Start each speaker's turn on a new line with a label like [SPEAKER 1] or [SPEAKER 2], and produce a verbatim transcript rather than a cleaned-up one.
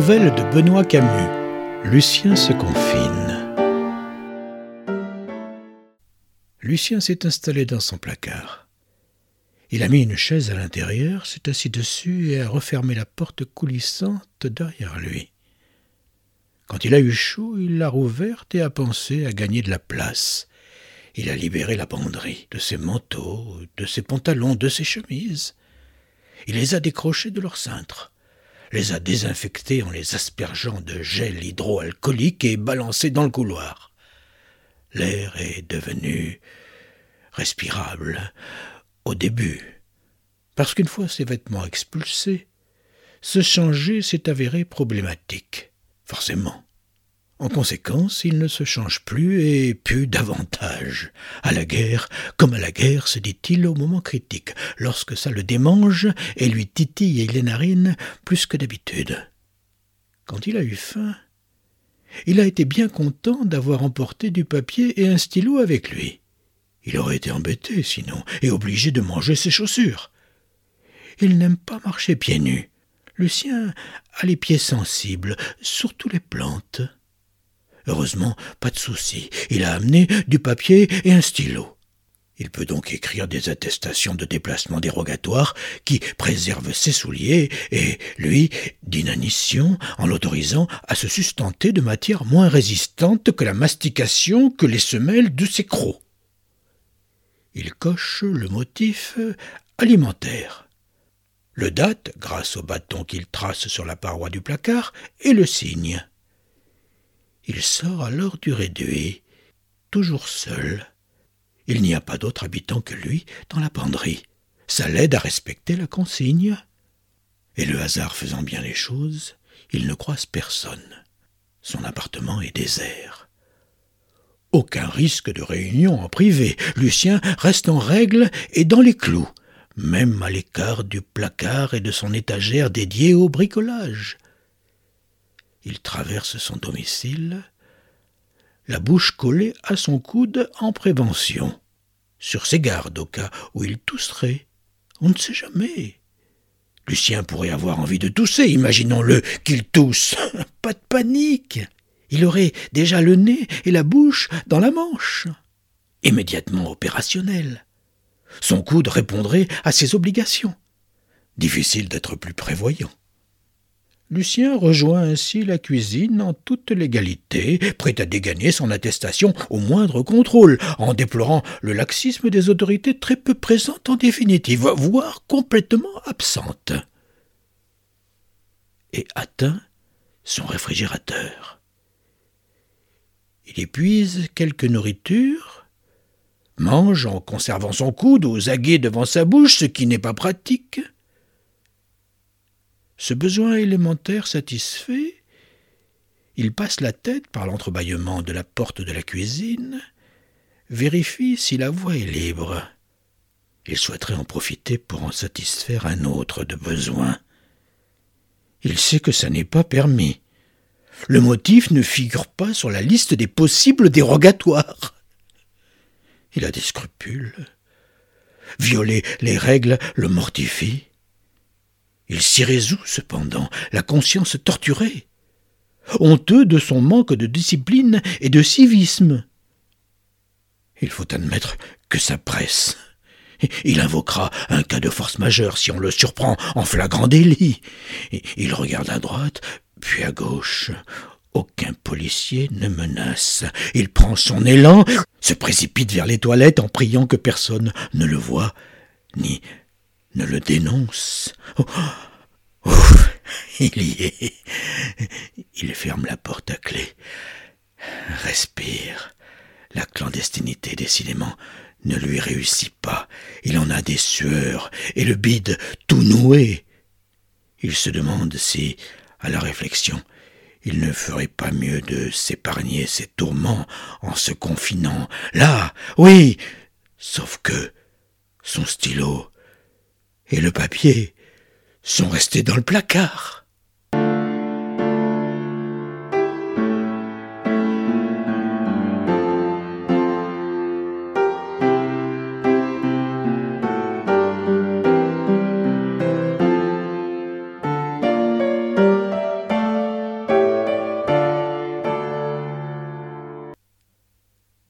[SPEAKER 1] Nouvelle de Benoît Camus. Lucien se confine. Lucien s'est installé dans son placard. Il a mis une chaise à l'intérieur, s'est assis dessus et a refermé la porte coulissante derrière lui. Quand il a eu chaud, il l'a rouverte et a pensé à gagner de la place. Il a libéré la banderie de ses manteaux, de ses pantalons, de ses chemises. Il les a décrochés de leur cintre, les a désinfectés en les aspergeant de gel hydroalcoolique et balancés dans le couloir. L'air est devenu respirable au début, parce qu'une fois ses vêtements expulsés, se changer s'est avéré problématique, forcément. En conséquence, il ne se change plus et plus davantage. À la guerre, comme à la guerre, se dit-il au moment critique, lorsque ça le démange et lui titille les narines plus que d'habitude. Quand il a eu faim, il a été bien content d'avoir emporté du papier et un stylo avec lui. Il aurait été embêté sinon, et obligé de manger ses chaussures. Il n'aime pas marcher pieds nus. Lucien a les pieds sensibles, surtout les plantes. Heureusement, pas de souci, il a amené du papier et un stylo. Il peut donc écrire des attestations de déplacement dérogatoire qui préservent ses souliers et, lui, d'inanition en l'autorisant à se sustenter de matières moins résistantes que la mastication que les semelles de ses crocs. Il coche le motif alimentaire. Le date, grâce au bâton qu'il trace sur la paroi du placard, et le signe. Il sort alors du réduit, toujours seul. Il n'y a pas d'autre habitant que lui dans la penderie. Ça l'aide à respecter la consigne. Et le hasard faisant bien les choses, il ne croise personne. Son appartement est désert. Aucun risque de réunion en privé. Lucien reste en règle et dans les clous, même à l'écart du placard et de son étagère dédiée au bricolage. Il traverse son domicile, la bouche collée à son coude en prévention, sur ses gardes au cas où il tousserait. On ne sait jamais. Lucien pourrait avoir envie de tousser, imaginons-le, qu'il tousse. Pas de panique. Il aurait déjà le nez et la bouche dans la manche. Immédiatement opérationnel. Son coude répondrait à ses obligations. Difficile d'être plus prévoyant. Lucien rejoint ainsi la cuisine en toute légalité, prêt à dégainer son attestation au moindre contrôle, en déplorant le laxisme des autorités très peu présentes en définitive, voire complètement absentes. Et atteint son réfrigérateur. Il épuise quelque nourriture, mange en conservant son coude aux aguets devant sa bouche, ce qui n'est pas pratique. Ce besoin élémentaire satisfait, il passe la tête par l'entrebâillement de la porte de la cuisine, vérifie si la voie est libre. Il souhaiterait en profiter pour en satisfaire un autre de besoin. Il sait que ça n'est pas permis. Le motif ne figure pas sur la liste des possibles dérogatoires. Il a des scrupules. Violer les règles le mortifie. Il s'y résout cependant, la conscience torturée, honteux de son manque de discipline et de civisme. Il faut admettre que ça presse. Il invoquera un cas de force majeure si on le surprend en flagrant délit. Il regarde à droite, puis à gauche. Aucun policier ne menace. Il prend son élan, se précipite vers les toilettes en priant que personne ne le voie, ni ne le dénonce. Oh, oh, il y est. Il ferme la porte à clé. Respire. La clandestinité, décidément, ne lui réussit pas. Il en a des sueurs, et le bide tout noué. Il se demande si, à la réflexion, il ne ferait pas mieux de s'épargner ses tourments en se confinant là, oui, sauf que son stylo et le papier sont restés dans le placard.